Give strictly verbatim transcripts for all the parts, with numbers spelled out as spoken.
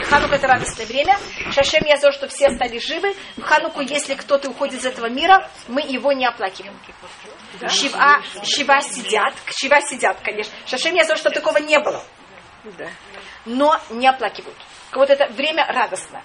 Ханука это радостное время. Шашем Язор, что все стали живы. В Хануку, если кто-то уходит из этого мира, мы его не оплакиваем. Да? Шива, шива сидят, шива сидят, конечно. Шашем Язор, что такого не было. Да. Но не оплакивают. Вот это время радостное.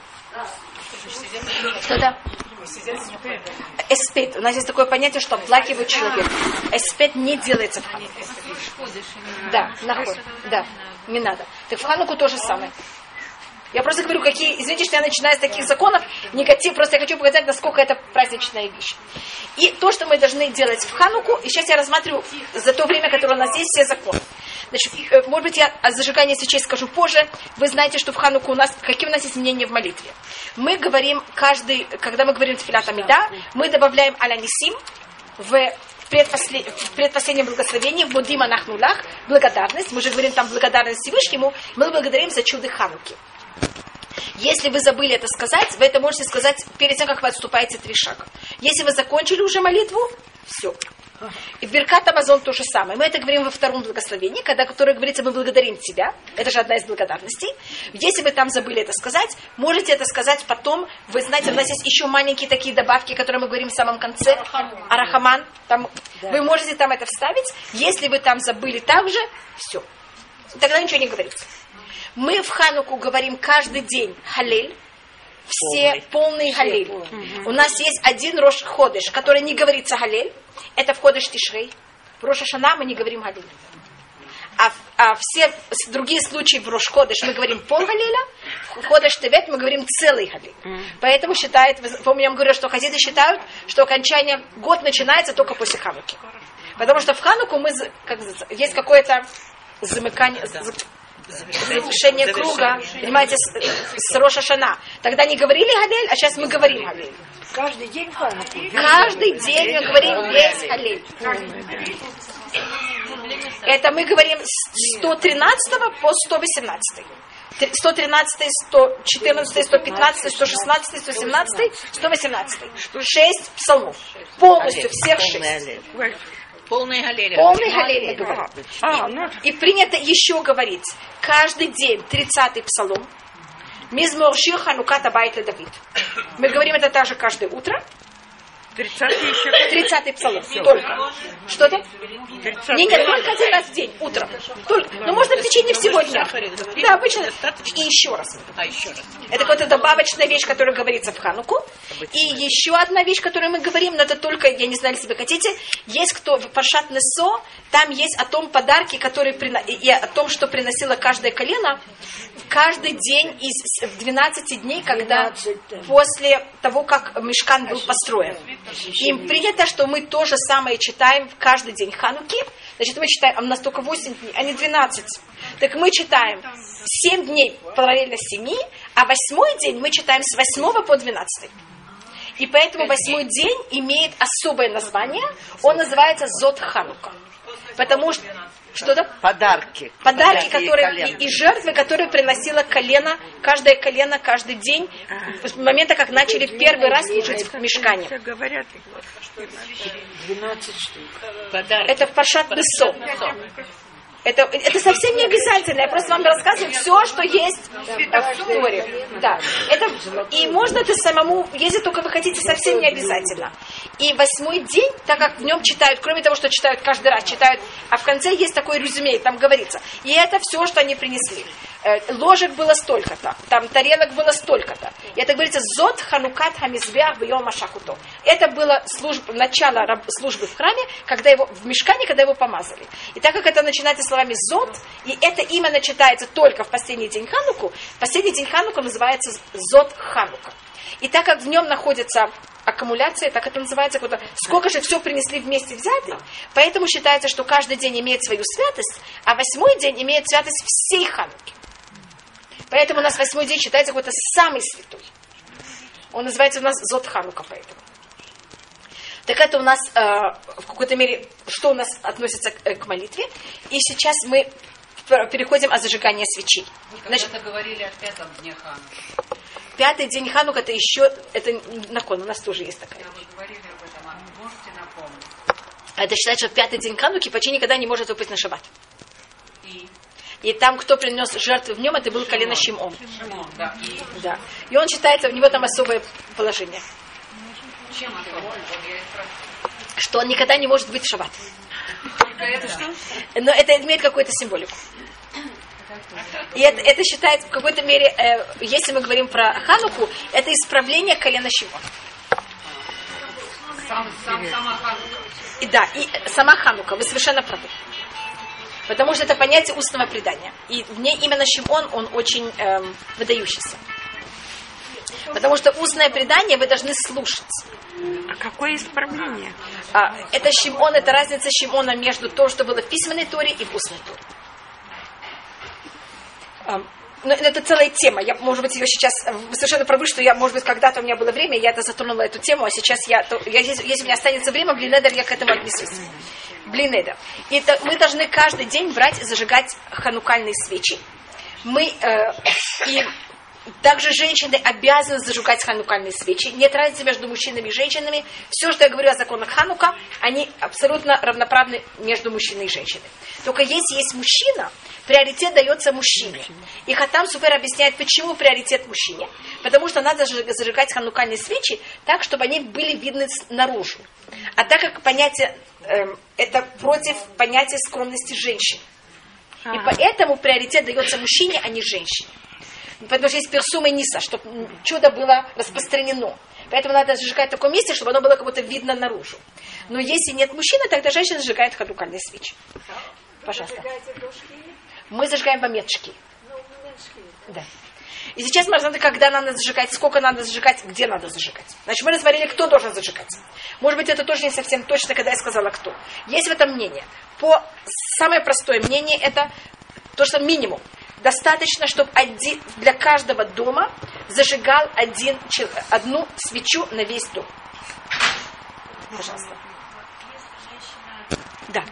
Что-то? Эспет. У нас есть такое понятие, что оплакивает человек. Эспет не делается в Хануку. Да, наход. Да, не надо. Так в Хануку то же самое. Я просто говорю, какие, извините, что я начинаю с таких законов, негатив, просто я хочу показать, насколько это праздничная вещь. И то, что мы должны делать в Хануку, и сейчас я рассматриваю за то время, которое у нас есть, все законы. Значит, может быть, я о зажигании свечей скажу позже. Вы знаете, что в Хануку у нас, какие у нас есть мнения в молитве. Мы говорим каждый, когда мы говорим тфилат амида, мы добавляем алянисим в предпослед... в предпоследнем благословении, в Модим Анахнулах, благодарность. Мы же говорим там благодарность Всевышнему, мы благодарим за чудо Хануки. Если вы забыли это сказать, вы это можете сказать перед тем, как вы отступаете три шага. Если вы закончили уже молитву, все. И в Беркат Амазон то же самое. Мы это говорим во втором благословении, когда, которое говорится, мы благодарим тебя. Это же одна из благодарностей. Если вы там забыли это сказать, можете это сказать потом. Вы знаете, у нас есть еще маленькие такие добавки, которые мы говорим в самом конце. Арахаман. Там, да. Вы можете там это вставить. Если вы там забыли также, все. Тогда ничего не говорится. Мы в Хануку говорим каждый день Халель. Все полные Халель. Угу. У нас есть один Рош Ходеш, который не говорится Халель. Это в Ходеш Тишрей. В Рош Ашана мы не говорим Халель. А, а все другие случаи в Рош Ходеш мы говорим пол Халеля. В Ходеш Тевет мы говорим целый Халель. Угу. Поэтому считают, помню, я вам говорю, что хасиды считают, что окончание, год начинается только после Хануки. Потому что в Хануку мы, как, есть какое-то замыкание... завершение круга, понимаете, с, с Рош Ашана. Тогда не говорили Халель, а сейчас мы говорим Халель. Каждый день Хануку. Каждый день мы говорим весь Халель. Это мы говорим с сто тринадцатого по сто восемнадцатый. сто тринадцатый, сто четырнадцатый, сто пятнадцатый, сто шестнадцатый, сто семнадцатый, сто восемнадцатый. Шесть псалмов. Полностью всех шесть. Полный Галель. Полный Галель говорит. А, ну. И принято еще говорить, каждый день тридцатый псалом. Мизмор шир Ханукат Абайт Давид. Мы говорим это также каждое утро. тридцатый еще. тридцатый псалом. Только. Что-то? Не, нет, только один раз в день, утром. Только. Но можно в течение всего дня. Да, обычно. И еще раз. А, еще раз. Это какая-то добавочная вещь, которая говорится в Хануку. И еще одна вещь, которую мы говорим, но это только, я не знаю, если вы хотите, есть кто в Паршат Несо, там есть о том подарке, который и о том, что приносило каждое колено, каждый день из двенадцати дней, когда после того, как Мишкан был построен. Им принято, что мы то же самое читаем в каждый день Хануки. Значит, мы читаем, а у нас только восемь дней, а не двенадцать. Так мы читаем семь дней параллельно семи, а восьмой день мы читаем с восьмого по двенадцатый. И поэтому восьмой день имеет особое название. Он называется Зот Ханука. Потому что что-то? Подарки. Подарки, которые и, и жертвы, которые приносило колено, каждое колено, каждый день, а. С момента, как начали первый раз служить в Мишкане. Говорят, двенадцать штук. Это в Паршат Несо. Это, это совсем не обязательно. Я просто вам рассказываю все, что есть в Торе. Да. Это, и можно это самому, если только вы хотите, совсем не обязательно. И восьмой день, так как в нем читают, кроме того, что читают каждый раз, читают, а в конце есть такое резюме, там говорится. И это все, что они принесли. Ложек было столько-то, там тарелок было столько-то. И это говорится «Зот ханукат хамизбеах бьем ашахуто». Это было служб, начало службы в храме, когда его, в мишкане, когда его помазали. И так как это начинается словами «зот», и это именно читается только в последний день Хануку, последний день Ханука называется «Зот Ханука». И так как в нем находится аккумуляция, так это называется, сколько же все принесли вместе взятые, поэтому считается, что каждый день имеет свою святость, а восьмой день имеет святость всей Хануки. Поэтому у нас восьмой день считается какой-то самый святой. Он называется у нас Зот Ханука, поэтому. Так это у нас э, в какой-то мере, что у нас относится к, к молитве. И сейчас мы переходим о зажигании свечей. Значит, это говорили о пятом дне Хануки. Пятый день Ханука это еще, это након, у нас тоже есть такая. Вы говорили об этом, а можете напомнить? Это считается, что пятый день Хануки почти никогда не может выпасть на шаббат. И? И там, кто принес жертвы в нем, это был колено Шимон. Шимон, да. Да. И он считается, у него там особое положение. Чем особо? Что он никогда не может быть в шаббат. Это что? Но это имеет какую-то символику. И это, это считается в какой-то мере, э, если мы говорим про Хануку, это исправление колена Шимона. Сам, сам, сама Ханука. И да, и сама Ханука, вы совершенно правы. Потому что это понятие устного предания. И в ней именно Шимон, он очень эм, выдающийся. Потому что устное предание вы должны слушать. А какое исправление? А, это Шимон, это разница Шимона между то, что было в письменной Торе и в устной Торе. А, но это целая тема. Я, может быть, ее сейчас... Вы совершенно правы, что я, может быть, когда-то у меня было время, я это затронула, эту тему, а сейчас я... То, я если, если у меня останется время, блинедер, я к этому отнесусь. Блинедер. И это, мы должны каждый день брать и зажигать ханукальные свечи. Мы... Э, и также женщины обязаны зажигать ханукальные свечи. Нет разницы между мужчинами и женщинами. Все, что я говорю о законах Ханука, они абсолютно равноправны между мужчиной и женщиной. Только если есть мужчина, приоритет дается мужчине. И Хатам Суфер объясняет, почему приоритет мужчине. Потому что надо зажигать ханукальные свечи так, чтобы они были видны наружу. А так как понятие, э, это против понятия скромности женщин. И поэтому приоритет дается мужчине, а не женщине. Потому что есть персума и ниса, чтобы чудо было распространено. Поэтому надо зажигать в таком месте, чтобы оно было как будто видно наружу. Но если нет мужчины, тогда женщина зажигает ханукальные свечи. Пожалуйста. Мы зажигаем бамет-шки. Да. И сейчас мы знаем, когда надо зажигать, сколько надо зажигать, где надо зажигать. Значит, мы рассмотрели, кто должен зажигать. Может быть, это тоже не совсем точно, когда я сказала, кто. Есть в этом мнение. По самое простое мнение, это то, что минимум. Достаточно, чтобы один, для каждого дома зажигал один, одну свечу на весь дом. Пожалуйста. Да.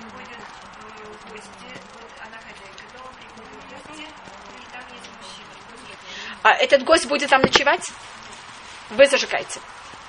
А этот гость будет там ночевать? Вы зажигаете.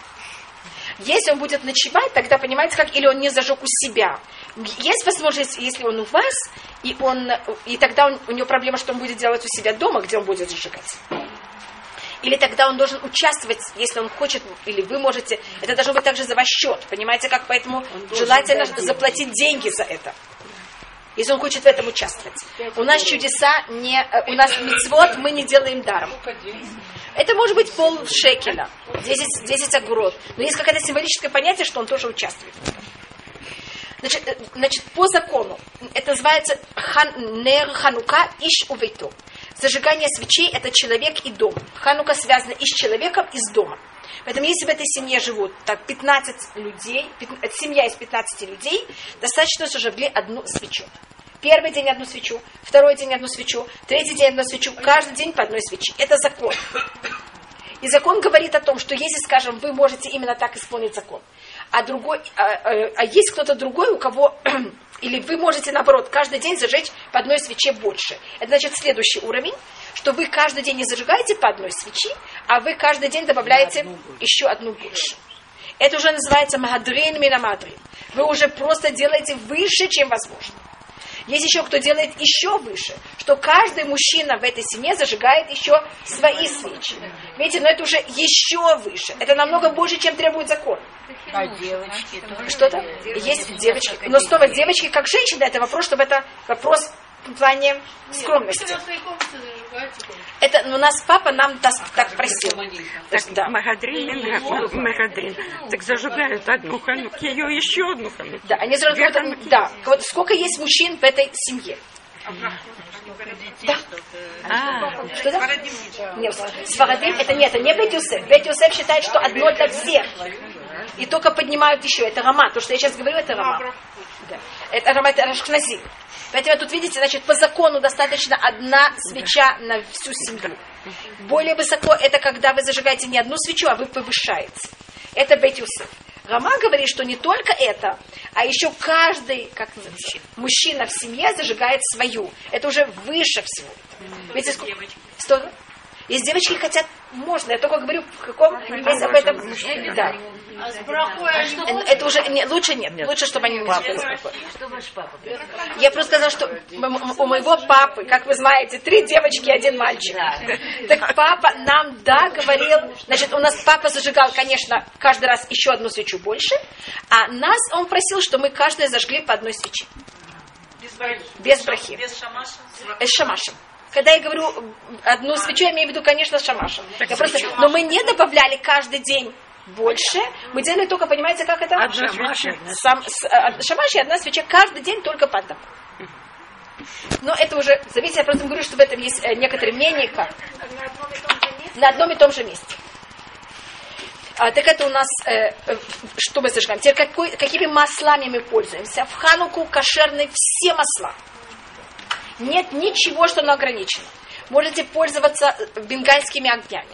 Если он будет ночевать, тогда понимаете, как, или он не зажег у себя. Есть возможность, если он у вас, и, он, и тогда он, у него проблема, что он будет делать у себя дома, где он будет зажигать. Или тогда он должен участвовать, если он хочет, или вы можете, это должно быть также за ваш счет. Понимаете, как, поэтому желательно заплатить деньги за это. Если он хочет в этом участвовать. У нас чудеса, не, у нас мицвот мы не делаем даром. Это может быть пол шекеля, десять, десять агурот. Но есть какое-то символическое понятие, что он тоже участвует. Значит, значит по закону, это называется хан, нер ханука иш увейту. Зажигание свечей – это человек и дом. Ханука связана и с человеком, и с домом. Поэтому если в этой семье живут так, пятнадцать людей, пятнадцать, семья из пятнадцати людей, достаточно зажгли одну свечу. Первый день одну свечу, второй день одну свечу, третий день одну свечу, каждый день по одной свече. Это закон. И закон говорит о том, что если, скажем, вы можете именно так исполнить закон, а, другой, а, а, а есть кто-то другой, у кого, или вы можете, наоборот, каждый день зажечь по одной свече больше. Это значит следующий уровень, что вы каждый день не зажигаете по одной свечи, а вы каждый день добавляете еще одну больше. Это уже называется магадрин минамадрин. Вы уже просто делаете выше, чем возможно. Есть еще кто делает еще выше, что каждый мужчина в этой семье зажигает еще свои свечи. Видите, но это уже еще выше. Это намного больше, чем требует закон. А девочки тоже? Что-то? Есть девочки. Но снова девочки, как женщины, это вопрос, чтобы это вопрос в плане скромности. Это ну, у нас папа нам так, так просил. Так, да. Магадрин, Магадрин. Так зажигают одну хануку, ее еще одну хануку. Да, они зажигают, да. Вот сколько есть мужчин в этой семье? Да. А, что да? Нет, Сфарадим, это нет, это не Бейт Йосеф. Бейт Йосеф считает, что одно для всех. И только поднимают еще. Это Рама. То, что я сейчас говорю, это Рама. Да. Это Рама, это Ашкнази. Поэтому тут, видите, значит, по закону достаточно одна свеча на всю семью. Более высоко это когда вы зажигаете не одну свечу, а вы повышаете. Это Бейт Йосеф. Рама говорит, что не только это, а еще каждый, как называется, мужчина в семье зажигает свою. Это уже выше всего. Видите, сколько? Что? Если девочки хотят, можно. Я только говорю, в каком есть об этом. Да. А с брахой они Это уже не, лучше нет. нет. Лучше, чтобы они не были. Что ваш папа? Я просто сказала, что м- у моего папы, как вы знаете, три девочки, один мальчик. Так папа нам, да, говорил, значит, у нас папа зажигал, конечно, каждый раз еще одну свечу больше, а нас он просил, что мы каждая зажгли по одной свече. Без брахи. Без брахи. Без шамаша. С шамашем. Когда я говорю одну свечу, я имею в виду, конечно, с шамашем. Я просто, но мы не добавляли каждый день больше. Мы делали только, понимаете, как это? Одна свеча. Сам, с, а, шамаш и одна свеча каждый день только по одному. Но это уже зависит, я просто говорю, что в этом есть некоторые мнения, как на одном и том же месте. А, так это у нас, э, что мы зажигаем. Теперь какой, какими маслами мы пользуемся? В Хануку кошерны все масла. Нет ничего, что ограничено. Можете пользоваться бенгальскими огнями.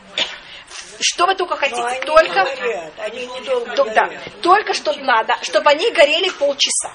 Что вы только хотите, они только, не горят, они недолго то, да, горят. только что надо, чтобы они горели полчаса.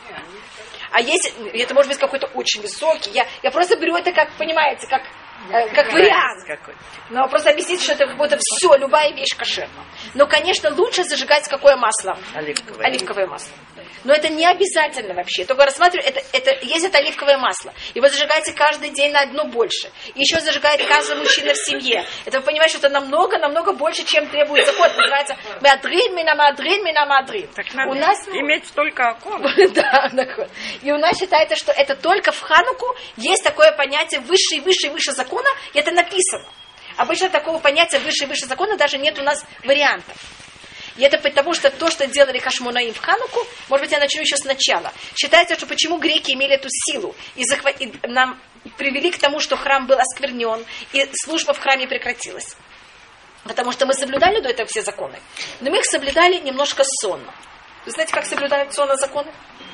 А если, это может быть какой-то очень высокий, я, я просто беру это как, понимаете, как, э, как вариант. Но просто объяснить, что это как будто все, любая вещь кошерна. Но, конечно, лучше зажигать какое масло? Оливковое. Оливковое масло. Но это не обязательно вообще. Только рассматриваю, это, это, есть это оливковое масло. И вы зажигаете каждый день на одно больше. И еще зажигает каждый мужчина в семье. Это вы понимаете, что это намного, намного больше, чем требует закон. Называется мадрин, мина мадрин, мина мадрин. Так надо у нас иметь столько окон. да, так. И у нас считается, что это только в Хануку есть такое понятие выше и выше и выше закона, и это написано. Обычно такого понятия выше и выше закона даже нет у нас вариантов. И это потому, что то, что делали Хашмонаим в Хануку, может быть, я начну еще сначала. Считается, что почему греки имели эту силу и, захва... и нам привели к тому, что храм был осквернен, и служба в храме прекратилась. Потому что мы соблюдали до этого все законы, но мы их соблюдали немножко сонно. Вы знаете, как соблюдают сонно законы?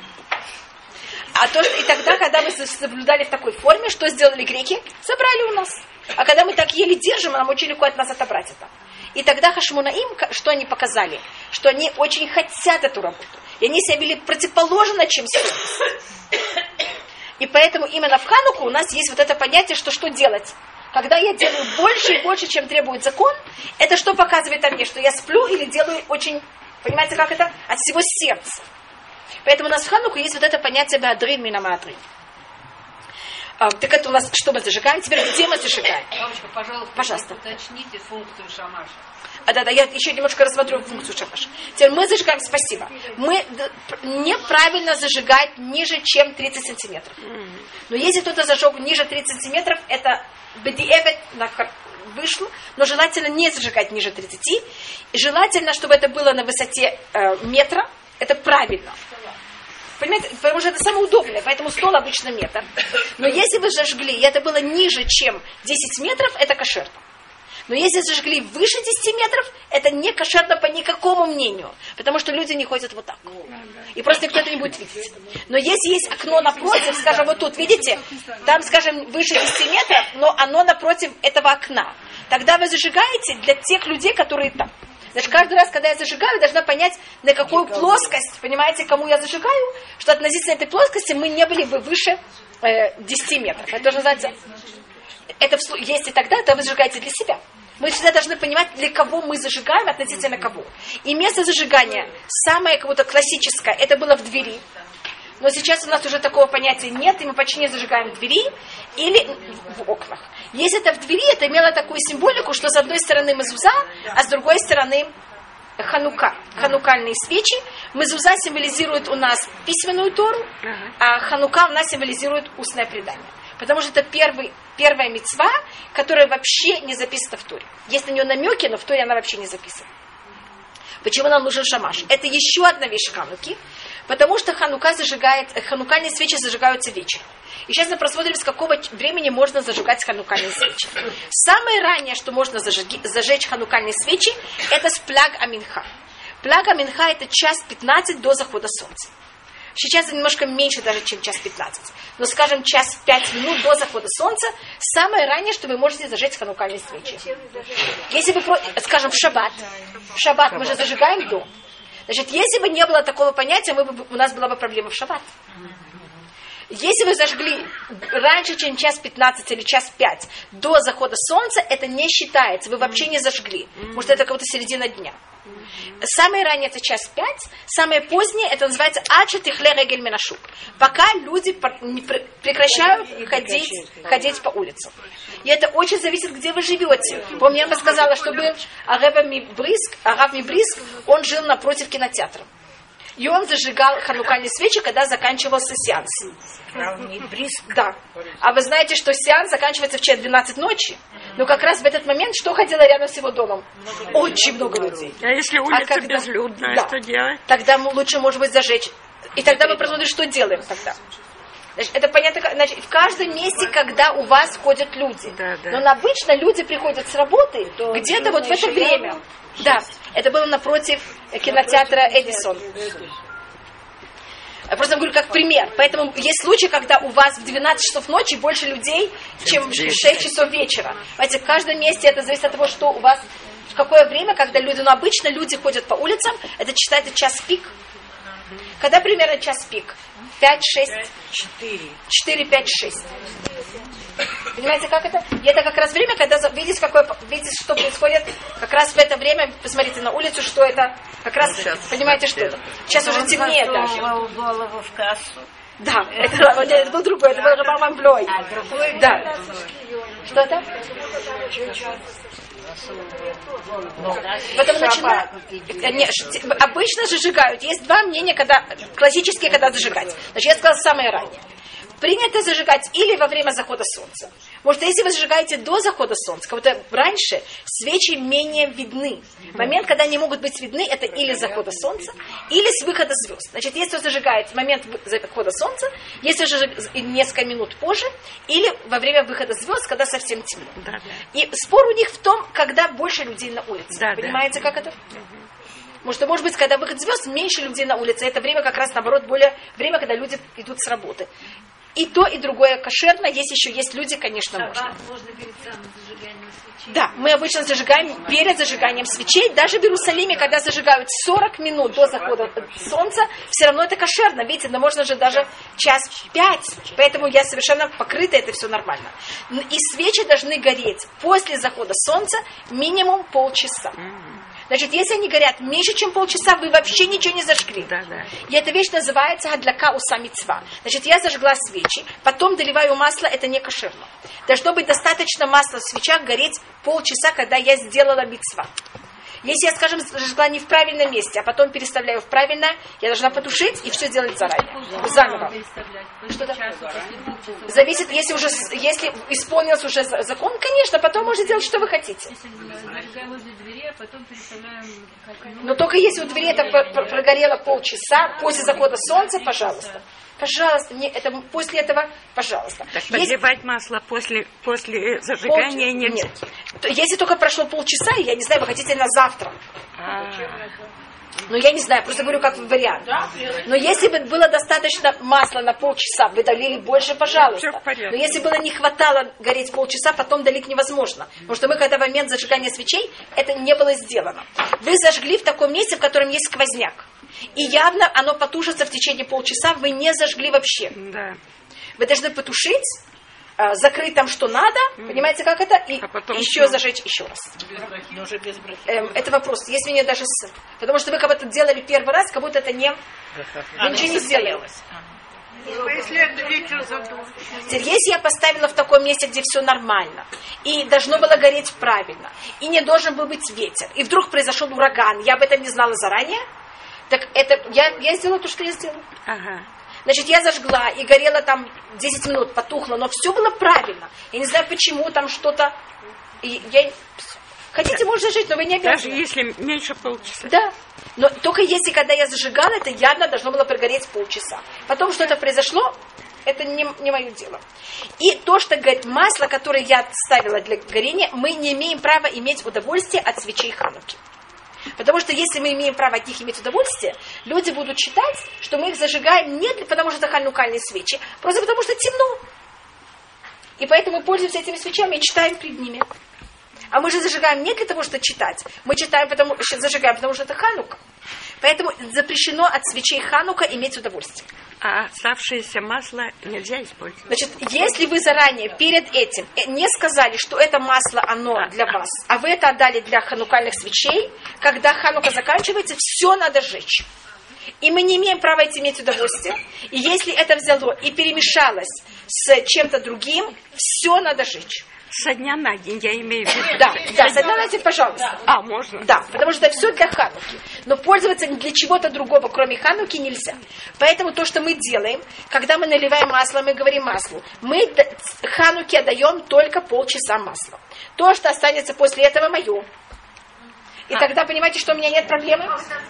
А то, что и тогда, когда мы соблюдали в такой форме, что сделали греки? Забрали у нас. А когда мы так еле держим, нам очень легко от нас отобрать это. И тогда Хашмонаим, что они показали? Что они очень хотят эту работу. И они себя вели противоположно, чем совесть. И поэтому именно в Хануку у нас есть вот это понятие, что что делать. Когда я делаю больше и больше, чем требует закон, это что показывает о мне? Что я сплю или делаю очень, понимаете, как это? От всего сердца. Поэтому у нас в Хануку есть вот это понятие баадрин минамадрин. А, так это у нас, что мы зажигаем? Теперь где мы зажигаем? Бабушка, пожалуйста, Пожалуйста. уточните функцию шамаша. А, да, да, я еще немножко рассмотрю функцию шамаша. Теперь мы зажигаем, спасибо. Мы неправильно зажигать ниже, чем тридцать сантиметров. Но если кто-то зажег ниже тридцать сантиметров, это бедиэвет вышло, но желательно не зажигать ниже тридцати. И желательно, чтобы это было на высоте э, метра. Это правильно. Понимаете, потому что это самое удобное, поэтому стол обычно метр. Но если вы зажгли, и это было ниже, чем десять метров, это кошерно. Но если зажгли выше десяти метров, это не кошерно по никакому мнению. Потому что люди не ходят вот так. И просто никто это не будет видеть. Но если есть окно напротив, скажем, вот тут, видите, там, скажем, выше десяти метров, но оно напротив этого окна. Тогда вы зажигаете для тех людей, которые там. Значит, каждый раз, когда я зажигаю, я должна понять, на какую плоскость, понимаете, кому я зажигаю, что относительно этой плоскости мы не были бы выше э, десяти метров. Это тоже называется, это, если тогда, то вы зажигаете для себя. Мы всегда должны понимать, для кого мы зажигаем, относительно кого. И место зажигания, самое как будто классическое, это было в двери. Но сейчас у нас уже такого понятия нет, и мы почти не зажигаем в двери или в окнах. Если это в двери, это имело такую символику, что с одной стороны мезуза, а с другой стороны ханука, ханукальные свечи. Мезуза символизирует у нас письменную Тору, а ханука у нас символизирует устное предание. Потому что это первый, первая мицва, которая вообще не записана в Торе. Есть на нее намеки, но в Торе она вообще не записана. Почему нам нужен шамаш? Это еще одна вещь хануки, потому что ханука зажигает, ханукальные свечи зажигаются вечером. И сейчас мы просмотрим, с какого времени можно зажигать ханукальные свечи. Самое раннее, что можно зажиги, зажечь ханукальные свечи, это с пляг аминха. Пляг аминха это час пятнадцать до захода солнца. Сейчас это немножко меньше даже, чем час пятнадцать. Но, скажем, час пять минут до захода солнца, самое раннее, что вы можете зажечь ханукальные свечи. Если вы, скажем, в шаббат, в шаббат мы же зажигаем до. Значит, если бы не было такого понятия, мы бы, у нас была бы проблема в шаббат. Если вы зажгли раньше, чем час пятнадцать или час пять до захода солнца, это не считается, вы вообще не зажгли, потому что это как будто середина дня. Самое раннее это час пять, самое позднее это называется ача тихле регель минашук. Пока люди прекращают ходить, ходить по улицам. И это очень зависит, где вы живете. Помню, я бы сказала, чтобы Арав Мибриск, Арав Мибриск, он жил напротив кинотеатра. И он зажигал ханукальные свечи, когда заканчивался сеанс. Да. А вы знаете, что сеанс заканчивается в час двенадцать ночи? Но как раз в этот момент что ходило рядом с его домом? Очень много людей. А если улица а когда... безлюдная, да. что делать? Тогда лучше, может быть, зажечь. И тогда мы посмотрим, что делаем тогда. Значит, это понятно, значит, в каждом месте, когда у вас ходят люди. Да, да. Но обычно люди приходят с работы где-то вот в это время. Да, это было напротив кинотеатра Эдисон. Я просто говорю как пример. Поэтому есть случаи, когда у вас в двенадцать часов ночи больше людей, чем в шесть часов вечера. Понимаете, в каждом месте это зависит от того, что у вас, в какое время, когда люди, ну обычно люди ходят по улицам, это считается час пик. Когда примерно час пик? пять, шесть, четыре, пять, шесть. Понимаете, как это? И это как раз время, когда видите, какое, видите, что происходит как раз в это время. Посмотрите на улицу, что это. Как раз, понимаете, что это. Сейчас уже темнее даже. Голову в кассу. Да, это, это был другой, это был Рабам Блой. А, другой? Да. Что это? Потом начинают. Обычно зажигают. Есть два мнения, когда классические, когда зажигать. Значит, я сказала самое раннее. Принято зажигать или во время захода солнца. Может, если вы зажигаете до захода солнца, как будто раньше свечи менее видны. Момент, когда они могут быть видны, это или с захода солнца, или с выхода звезд. Значит, если вы зажигаете в момент захода солнца, если же несколько минут позже, или во время выхода звезд, когда совсем темно. Да, да. И спор у них в том, когда больше людей на улице. Да, понимаете, да. как это? Может, может быть, когда выход звезд, меньше людей на улице. Это время как раз, наоборот, более время, когда люди идут с работы. И то, и другое кошерно. Есть еще, есть люди, конечно, можно. Можно перед самым зажиганием свечей. Да, мы обычно зажигаем перед зажиганием свечей. Даже в Иерусалиме, когда зажигают сорок минут до захода солнца, все равно это кошерно. Видите, но можно же даже час пять. Поэтому я совершенно покрыта, это все нормально. И свечи должны гореть после захода солнца минимум полчаса. Значит, если они горят меньше, чем полчаса, вы вообще ничего не зажгли. Да, да. И эта вещь называется гадляка уса мицва. Значит, я зажгла свечи, потом доливаю масло, это не кошерно. Должно быть достаточно масла в свечах гореть полчаса, когда я сделала мицва. Если я, скажем, зажгла не в правильном месте, а потом переставляю в правильное, я должна потушить и все делать заранее. Заново. Что-то? Зависит, если уже если исполнился уже закон, конечно, потом можете делать, что вы хотите. Но только если у двери это прогорело полчаса, после захода солнца, пожалуйста. Пожалуйста, не, это, после этого, пожалуйста. Так подливать масло после, после зажигания пол... нельзя? Нет. Если только прошло полчаса, я не знаю, вы хотите на завтра. Ну, я не знаю, просто говорю как вариант. Но если бы было достаточно масла на полчаса, вы долили больше, пожалуйста. Но если было не хватало гореть полчаса, потом долить невозможно. Потому что мы, когда в момент зажигания свечей, это не было сделано. Вы зажгли в таком месте, в котором есть сквозняк. И явно оно потушится в течение полчаса, вы не зажгли вообще. Да. Вы должны потушить, закрыть там, что надо, mm. понимаете, как это, и а еще что? Зажечь еще раз. Но уже без брахи. Эм, это вопрос. Есть у меня даже с... Потому что вы как будто делали первый раз, как будто это не... А, вы ничего не сделали. Если это ветер задул. Если я поставила в таком месте, где все нормально, и должно было гореть правильно, и не должен был быть ветер, и вдруг произошел ураган, я об этом не знала заранее, так это я, я сделала то, что я сделала. Ага. Значит, я зажгла, и горело там десять минут, потухло, но все было правильно. Я не знаю, почему там что-то... И я... Хотите, можно зажечь, но вы не обязаны. Даже если меньше полчаса. Да. Но только если, когда я зажигала, это явно должно было прогореть полчаса. Потом что-то произошло, это не, не мое дело. И то, что масло, которое я ставила для горения, мы не имеем права иметь удовольствие от свечей Хануки. Потому что если мы имеем право от них иметь удовольствие, люди будут считать, что мы их зажигаем не для, потому что это ханукальные свечи, просто потому что темно. И поэтому мы пользуемся этими свечами и читаем перед ними. А мы же зажигаем не для того, чтобы читать. Мы читаем, потому, зажигаем, потому что это Ханука. Поэтому запрещено от свечей Ханука иметь удовольствие. А оставшееся масло нельзя использовать? Значит, если вы заранее перед этим не сказали, что это масло, оно для вас, а вы это отдали для ханукальных свечей, когда Ханука заканчивается, все надо сжечь. И мы не имеем права этим иметь удовольствие. И если это взяло и перемешалось с чем-то другим, все надо сжечь. Со дня на день, я имею в виду. Да, да, со дня на день, пожалуйста. А, можно? Да, потому что это все для Хануки. Но пользоваться для чего-то другого, кроме Хануки, нельзя. Поэтому то, что мы делаем, когда мы наливаем масло, мы говорим маслу, мы Хануке отдаем только полчаса масла. То, что останется после этого, мое. И а. тогда понимаете, что у меня нет проблемы?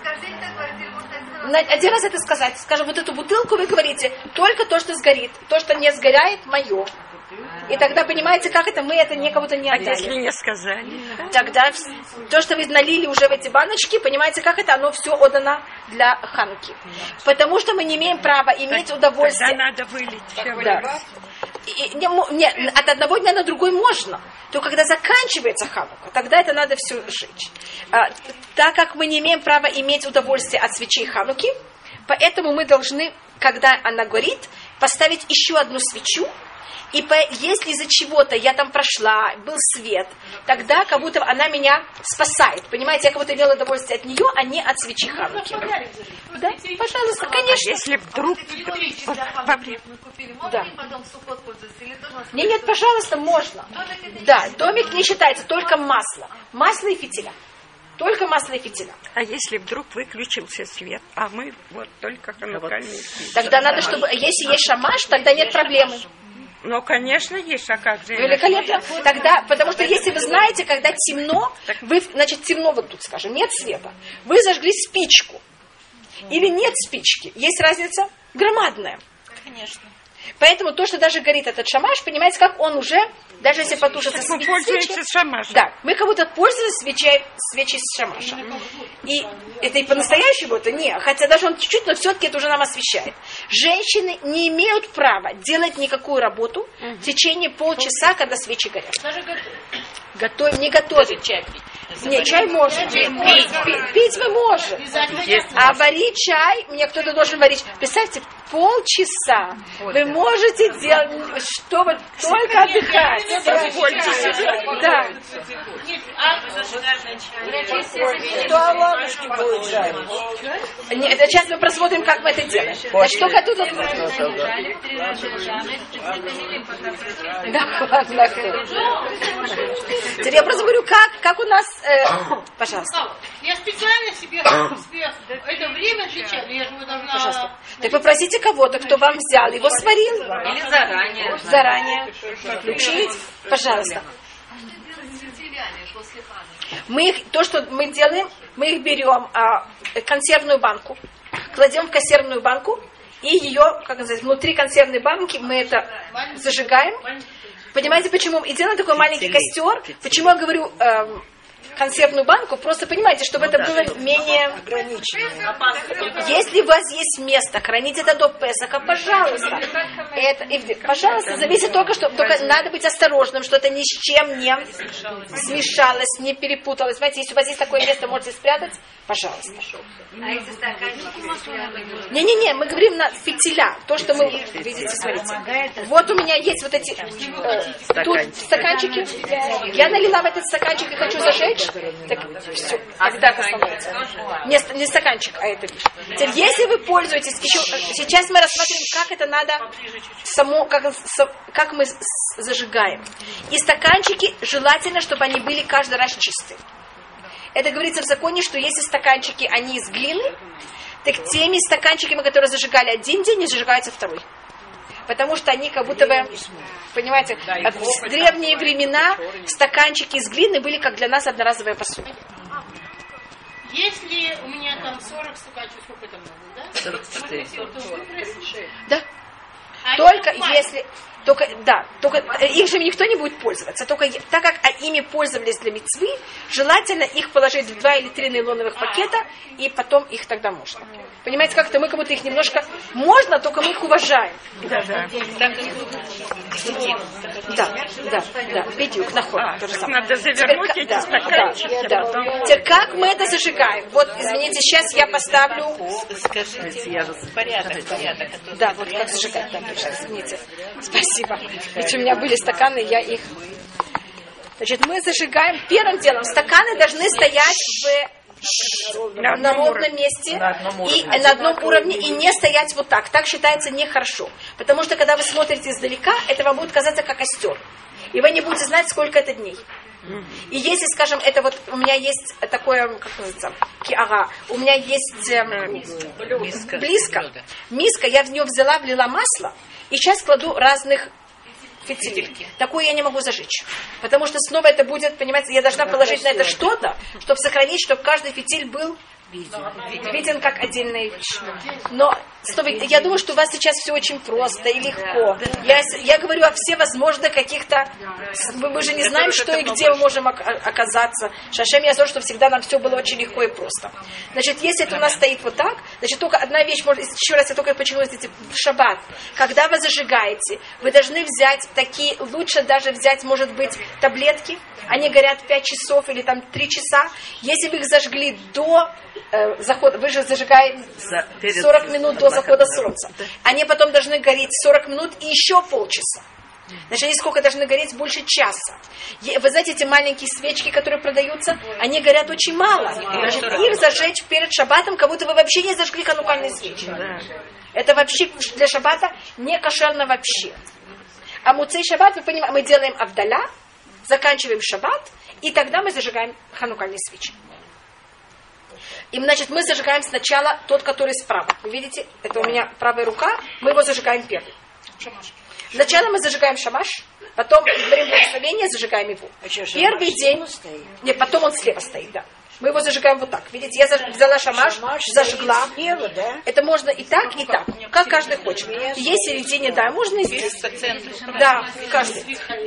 Один раз это сказать. Скажем, вот эту бутылку вы говорите, только то, что сгорит. То, что не сгорает, мое. И тогда понимаете, как это мы это никому-то не отдали. А если не сказали? Тогда то, что вы налили уже в эти баночки, понимаете, как это, оно все отдано для Хануки. Потому что мы не имеем права иметь так, удовольствие. Тогда надо вылить. Да. И, не, не, от одного дня на другой можно. То когда заканчивается Ханука, тогда это надо все сжечь. А, так как мы не имеем права иметь удовольствие от свечей Хануки, поэтому мы должны, когда она горит, поставить еще одну свечу. И по, если из-за чего-то я там прошла, был свет, тогда как будто она меня спасает. Понимаете, я как будто имела удовольствие от нее, а не от свечи Хануки. Да, пожалуйста, конечно. Если вдруг... Да. Нет, нет, пожалуйста, можно. Да, домик не считается, только масло. Масло и фитиля. Только масло и фитиля. А если вдруг выключился свет, а мы вот только ханукальные свечи? Тогда надо, чтобы... Если есть шамаш, тогда нет проблемы. Ну, конечно, есть, а как же? Великолепно. Тогда, потому что если вы знаете, когда темно, вы, значит, темно вот тут, скажем, нет света, вы зажгли спичку. Или нет спички. Есть разница громадная. Конечно. Поэтому то, что даже горит этот шамаш, понимаете, как он уже, даже если потушится свечи, мы пользуемся шамашем. Да, мы как будто пользуемся свечей, свечей с шамашем. И это и по-настоящему это не, хотя даже он чуть-чуть, но все-таки это уже нам освещает. Женщины не имеют права делать никакую работу в течение полчаса, когда свечи горят. Даже готовить. Готовить, не готовить. Чай пить. Нет, чай можно. Пить, пить, пить мы можем. А варить чай, мне кто-то должен варить. Представьте, полчаса вы можете делать, что вы только отдыхать. Да. Что ладушки будет жарить? Нет, сейчас мы просмотрим, как мы это делаем. Значит, только оттуда... Да, ладно. Теперь я просто говорю, как, как у нас... Э, пожалуйста. Я специально себе, себе это время отвечаю, я же должна... Пожалуйста. Так попросите кого-то, кто вам взял, его сварил. Или заранее. Заранее. Включить. Пожалуйста. Мы их, то, что мы делаем, мы их берем, а, консервную банку, кладем в консервную банку, и ее, как называется, внутри консервной банки мы это зажигаем. Понимаете, почему? И делаем такой маленький костер. Почему я говорю эм, консервную банку? Просто понимаете, чтобы это было менее ограничено. Если у вас есть место, хранить это до Песаха, пожалуйста. Это, и, пожалуйста, зависит только, что только надо быть осторожным, что это ни с чем не смешалось, не перепуталось. Знаете, если у вас есть такое место, можете спрятать, пожалуйста. А эти стаканчики? Не-не-не, мы говорим на фитиля. То, что мы... Видите, смотрите. Вот у меня есть вот эти... Э, тут стаканчики. Я налила в этот стаканчик и хочу зажечь. Так, все. А Тогда это становится. Не, не стаканчик, а это вещь. Теперь, если вы пользуетесь... Еще, сейчас мы рассмотрим, как это надо... Само, как, как мы зажигаем. И стаканчики желательно, чтобы они были каждый раз чистые. Это говорится в законе, что если стаканчики, они из глины, так теми стаканчиками, которые зажигали один день, не зажигаются второй. Потому что они как будто бы, понимаете, в древние времена стаканчики из глины были как для нас одноразовая посуда. Если у меня там сорок стаканчиков, сколько это много, да? сорок четыре. Да. А только если... Только, да, только их же никто не будет пользоваться. Только так как ими пользовались для мицвы, желательно их положить в два или три нейлоновых пакета, и потом их тогда можно. Понимаете, как-то мы как будто их немножко... Можно, только мы их уважаем. Да, да. Да, да, да. Бедюк, наход. А, то же самое. надо завернуть Теперь, эти да, стаканчики. да, да. Теперь как мы это зажигаем? Вот, извините, сейчас я поставлю... Скажите, порядок, порядок. Да, вот как зажигать, да, точно, извините. Спасибо. Ведь у меня были стаканы, я их... Значит, мы зажигаем первым делом. Стаканы должны стоять в... на, на ровном месте на и на одном уровне и не стоять вот так. Так считается нехорошо. Потому что когда вы смотрите издалека, это вам будет казаться как костер. И вы не будете знать, сколько это дней. И если, скажем, это вот у меня есть такое, как называется, киара, у меня есть э, близко. близко, миска, я в нее взяла, влила масло, и сейчас кладу разных фитилей. Такую я не могу зажечь. Потому что снова это будет, понимаете, я должна положить на это что-то, чтобы сохранить, чтобы каждый фитиль был виден, виден как отдельная вещь. Но снова, я думаю, что у вас сейчас все очень просто и легко. Я, я говорю о всевозможных каких-то... Мы, мы же не знаем, что и где мы можем оказаться. Шашем я знаю, что всегда нам все было очень легко и просто. Значит, если это у нас стоит вот так, значит, только одна вещь, может, еще раз я только подчеркну, в шаббат. Когда вы зажигаете, вы должны взять такие, лучше даже взять, может быть, таблетки. Они горят пять часов или там три часа. Если вы их зажгли до э, захода, вы же зажигаете сорок минут до захода солнца. Они потом должны гореть сорок минут и еще полчаса. Значит, они сколько должны гореть? Больше часа. Вы знаете, эти маленькие свечки, которые продаются, они горят очень мало. Значит, их зажечь перед шаббатом, как будто вы вообще не зажгли ханукальные свечи. Это вообще для шаббата не кошерно вообще. А муцей шаббат, вы понимаете, мы делаем авдаля, заканчиваем шаббат, и тогда мы зажигаем ханукальные свечи. И, значит, мы зажигаем сначала тот, который справа. Вы видите, это у меня правая рука, мы его зажигаем первый. Сначала мы зажигаем шамаш, потом говорим благословение, зажигаем его. Первый день, нет, потом он слева стоит, да. Мы его зажигаем вот так. Видите, я взяла шамаш, зажгла. Это можно и так, и так. Как каждый хочет. Есть середине, да, можно и здесь. Да, каждый.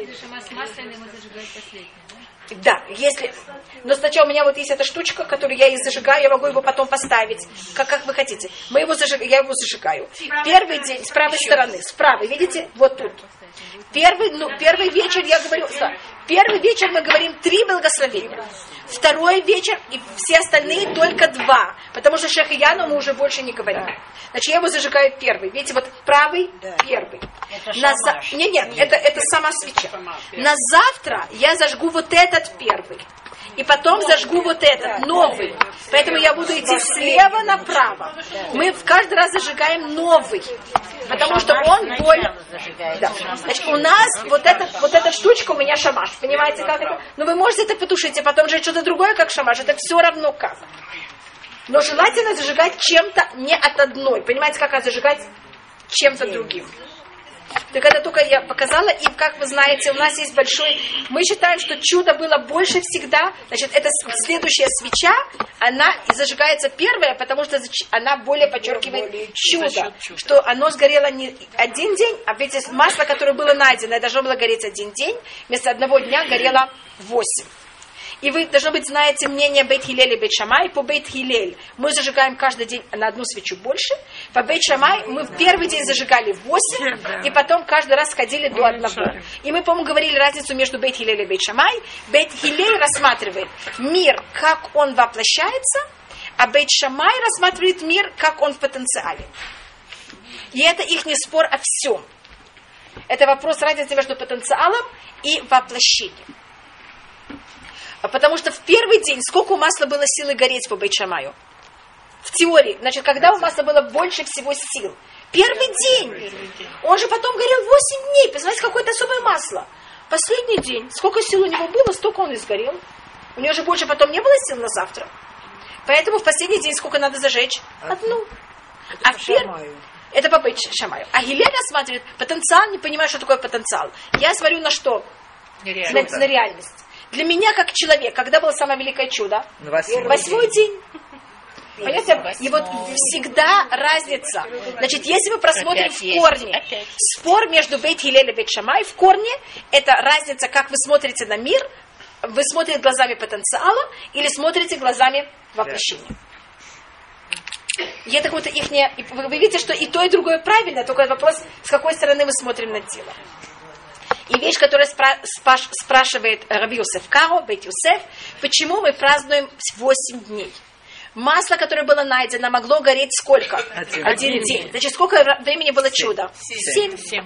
Да, если... Но сначала у меня вот есть эта штучка, которую я и зажигаю, я могу его потом поставить, как, как вы хотите. Мы его зажиг... Я его зажигаю. Первый день, с правой стороны, с правой, видите, вот тут. Первый, ну, первый вечер, я говорю, первый вечер мы говорим три благословения. Второй вечер и все остальные только два. Потому что шахияну мы уже больше не говорим. Значит, я его зажигаю первый. Видите, вот правый, первый. На за... Нет, нет, это, это сама свеча. На завтра я зажгу вот этот первый. И потом зажгу вот этот, новый. Поэтому я буду идти слева направо. Мы каждый раз зажигаем новый. Потому что он более... Да. Значит, у нас вот, этот, вот эта штучка, у меня шамаш. Понимаете, как это? Но вы можете это потушить, а потом же что-то другое, как шамаш. Это все равно как. Но желательно зажигать чем-то не от одной. Понимаете, как зажигать чем-то другим. Так это только я показала, и как вы знаете, у нас есть большой... Мы считаем, что чудо было больше всегда. Значит, это следующая свеча, она зажигается первая, потому что она более подчеркивает чудо. Что оно сгорело не один день, а ведь масло, которое было найдено, должно было гореть один день, вместо одного дня горело восемь. И вы, должно быть, знаете мнение Бейт Хилель и Бейт Шамай. По Бейт Хилель мы зажигаем каждый день на одну свечу больше. По Бейт Шамай мы в первый день зажигали восемь, и потом каждый раз сходили до одного. И мы, по-моему, говорили разницу между Бейт Хилель и Бейт Шамай. Бейт Хилель рассматривает мир, как он воплощается, а Бейт Шамай рассматривает мир, как он в потенциале. И это их не спор о всем. Это вопрос разницы между потенциалом и воплощением. Потому что в первый день сколько у масла было силы гореть по Бейт Шамаю? В теории. Значит, когда у масла было больше всего сил? Первый день. Он же потом горел восемь дней. Посмотрите, какое-то особое масло. Последний день. Сколько сил у него было, столько он и сгорел. У него же больше потом не было сил на завтра. Поэтому в последний день сколько надо зажечь? Одну. А в первый... Это по Бейт Шамаю. А Гилель рассматривает потенциал, не понимаю, что такое потенциал. Я смотрю на что? На, на реальность. Для меня, как человек, когда было самое великое чудо? Восьмой день. Понятно? И вот всегда разница. Значит, если мы просмотрим в корне спор между Бейт Хиллель и Бейт Шамай, в корне это разница, как вы смотрите на мир, вы смотрите глазами потенциала или смотрите глазами воплощения. И это вот их не... Вы видите, что и то, и другое правильно, только вопрос, с какой стороны мы смотрим на тело. И вещь, которую спра- спаш- спрашивает Раби Йосеф Каро, Бейт Йосеф, почему мы празднуем восемь дней? Масло, которое было найдено, могло гореть сколько? Один, Один день. Значит, сколько времени было чудо? Семь. Семь.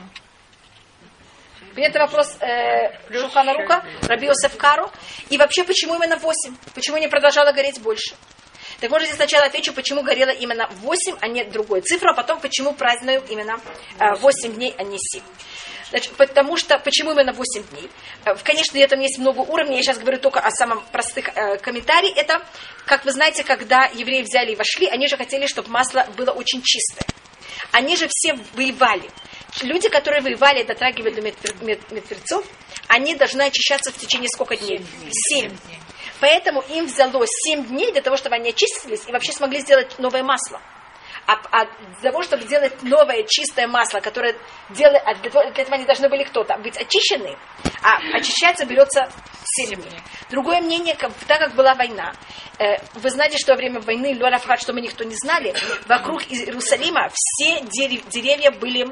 Это вопрос э, Шулхана Аруха, Раби Йосеф Каро. И вообще, почему именно восемь? Почему не продолжало гореть больше? Так может, я сначала отвечу, почему горело именно восемь, а не другой цифру, а потом, почему празднуем именно э, восемь дней, а не семь. Значит, потому что, почему именно восемь дней? Конечно, в этом есть много уровней, я сейчас говорю только о самом простых э, комментариях. Это, как вы знаете, когда евреи взяли и вошли, они же хотели, чтобы масло было очень чистое. Они же все воевали. Люди, которые воевали, дотрагивали до мертвецов, они должны очищаться в течение сколько дней? Семь. Поэтому им взялось семь дней для того, чтобы они очистились и вообще смогли сделать новое масло. А, а для того, чтобы сделать новое чистое масло, которое делает, для, того, для этого они должны были кто-то быть очищены, а очищаться берется семь дней. Другое мнение, как, так как была война, э, вы знаете, что во время войны, Лорафхат, что мы никто не знали, вокруг Иерусалима все дерев, деревья были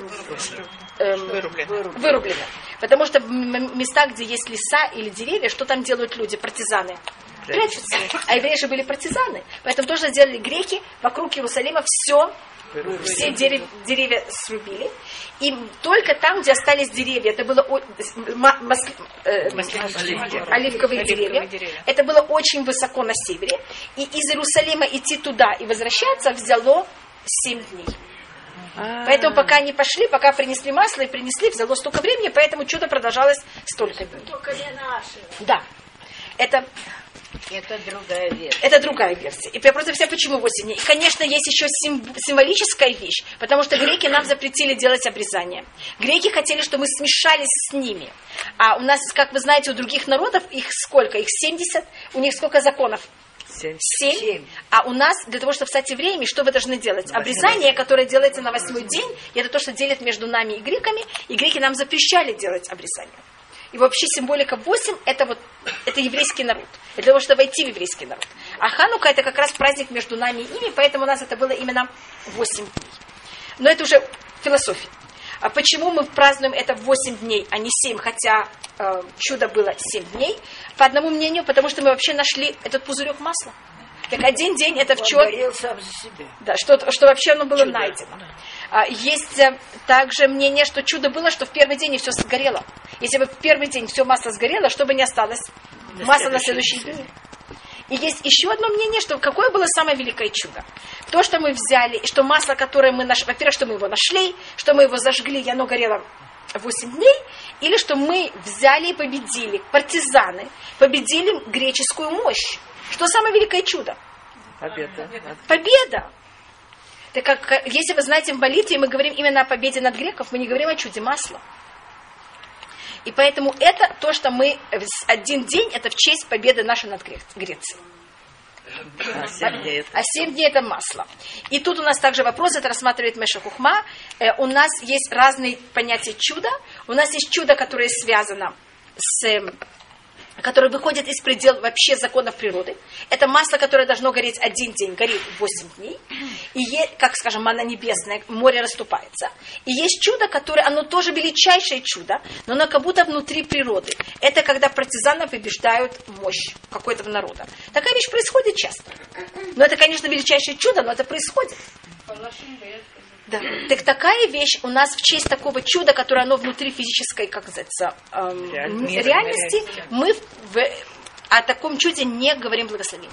э, вырублены. вырублены. Потому что места, где есть леса или деревья, что там делают люди, партизаны? Прячутся. А евреи же были партизаны. Поэтому тоже сделали греки, вокруг Иерусалима все, все дерев, деревья срубили. И только там, где остались деревья, это было о, мас, э, оливковые, оливковые деревья, деревья, это было очень высоко на севере. И из Иерусалима идти туда и возвращаться взяло семь дней. А-а-а. Поэтому пока они пошли, пока принесли масло и принесли, взяло столько времени, поэтому чудо продолжалось столько дней. Только не наши. Да. Это... Это другая версия. Это другая версия. И я просто объясняю, почему восемь дней. И, конечно, есть еще сим- символическая вещь, потому что греки нам запретили делать обрезание. Греки хотели, чтобы мы смешались с ними. А у нас, как вы знаете, у других народов их сколько? Их семьдесят. У них сколько законов? Семь. Семь. А у нас, для того, чтобы стать евреями, что вы должны делать? Обрезание, которое делается на восьмой день, это то, что делит между нами и греками. И греки нам запрещали делать обрезание. И вообще символика восемь это вот это еврейский народ. Это для того, чтобы войти в еврейский народ. А Ханука это как раз праздник между нами и ими, поэтому у нас это было именно восемь дней. Но это уже философия. А почему мы празднуем это восемь дней, а не семь, хотя э, чудо было семь дней? По одному мнению, потому что мы вообще нашли этот пузырек масла. Так один день это в чем? Да, что, что вообще оно было чудо. Найдено. А, есть а, также мнение, что чудо было, что в первый день и все сгорело. Если бы в первый день все масло сгорело, что бы не осталось? На масло на следующий день. И есть еще одно мнение, что какое было самое великое чудо? То, что мы взяли, что масло, которое мы нашли, во-первых, что мы его нашли, что мы его зажгли, и оно горело восемь дней, или что мы взяли и победили, партизаны, победили греческую мощь. Что самое великое чудо? Победа. Победа. Так как, если вы знаете, в молитве мы говорим именно о победе над греков, мы не говорим о чуде масла. И поэтому это то, что мы один день, это в честь победы нашей над Грецией. А семь дней это, а семь дней это масло. И тут у нас также вопрос, это рассматривает Меша Хухма. Э, у нас есть разные понятия чуда. У нас есть чудо, которое связано с... которое выходит из предела вообще законов природы. Это масло, которое должно гореть один день, горит восемь дней. И, е, как, скажем, манна небесная, море расступается. И есть чудо, которое, оно тоже величайшее чудо, но оно как будто внутри природы. Это когда партизаны побеждают мощь какой-то народа. Такая вещь происходит часто. Но это, конечно, величайшее чудо, но это происходит. Да. Так такая вещь у нас в честь такого чуда, которое оно внутри физической, как называется, эм, реальности, реальности, мы в, в, о таком чуде не говорим благословение.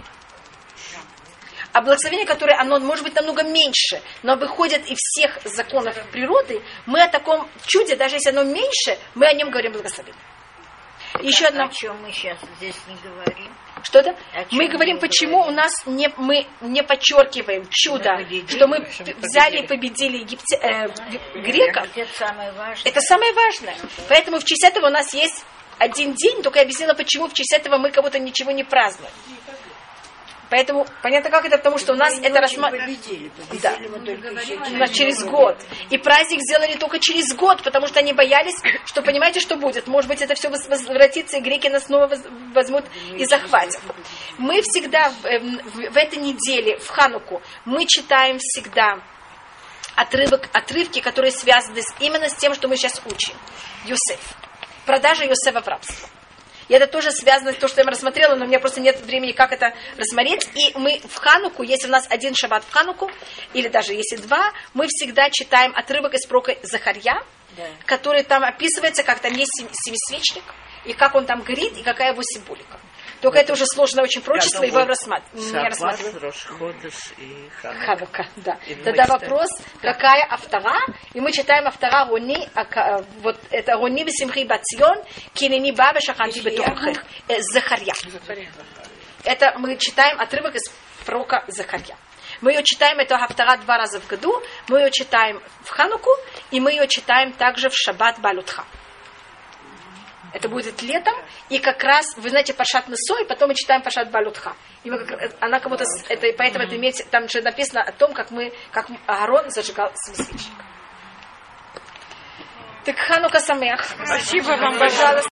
А благословение, которое оно может быть намного меньше, но выходит из всех законов природы, мы о таком чуде, даже если оно меньше, мы о нем говорим благословение. Еще одно. О чем мы сейчас здесь не говорим? Что-то? Мы говорим, почему говорим? У нас не, мы не подчеркиваем чудо, мы что мы победили. взяли и победили Египте, э, греков. Это самое важное. Это самое важное. Поэтому в честь этого у нас есть один день, только я объяснила, почему в честь этого мы как будто ничего не празднуем. Поэтому, понятно как это, потому что у нас это рассматривается да. через год. И праздник сделали только через год, потому что они боялись, что понимаете, что будет. Может быть, это все возвратится, и греки нас снова возьмут и захватят. Мы всегда в, в, в этой неделе, в Хануку, мы читаем всегда отрывок, отрывки, которые связаны с, именно с тем, что мы сейчас учим. Йосеф. Продажа Йосефа в рабство. И это тоже связано с тем, что я рассмотрела, но у меня просто нет времени, как это рассмотреть. И мы в Хануку, если у нас один шаббат в Хануку, или даже если два, мы всегда читаем отрывок из пророка Захарья, да. который там описывается, как там есть семисвечник, и как он там горит, и какая его символика. Только это, это уже сложное очень пророчество, его рассмат... не рассматриваем. Ханука, да. И Тогда вопрос, да. какая автора? И мы читаем автора Рони, вот это Рони бесимхи бацион, кинени бабе шаханти бетухах. Захарья. Это мы читаем отрывок из пророка Захарья. Мы ее читаем, эту автора два раза в году, мы ее читаем в Хануку, и мы ее читаем также в шаббат Балутха. Это будет летом, и как раз, вы знаете, Паршат Несо, и потом мы читаем Паршат Балутха. И мы как, она как будто, это, поэтому это имеется, там же написано о том, как мы, как Аарон зажигал семисвечник. Так Ханука Самех. Спасибо вам, пожалуйста.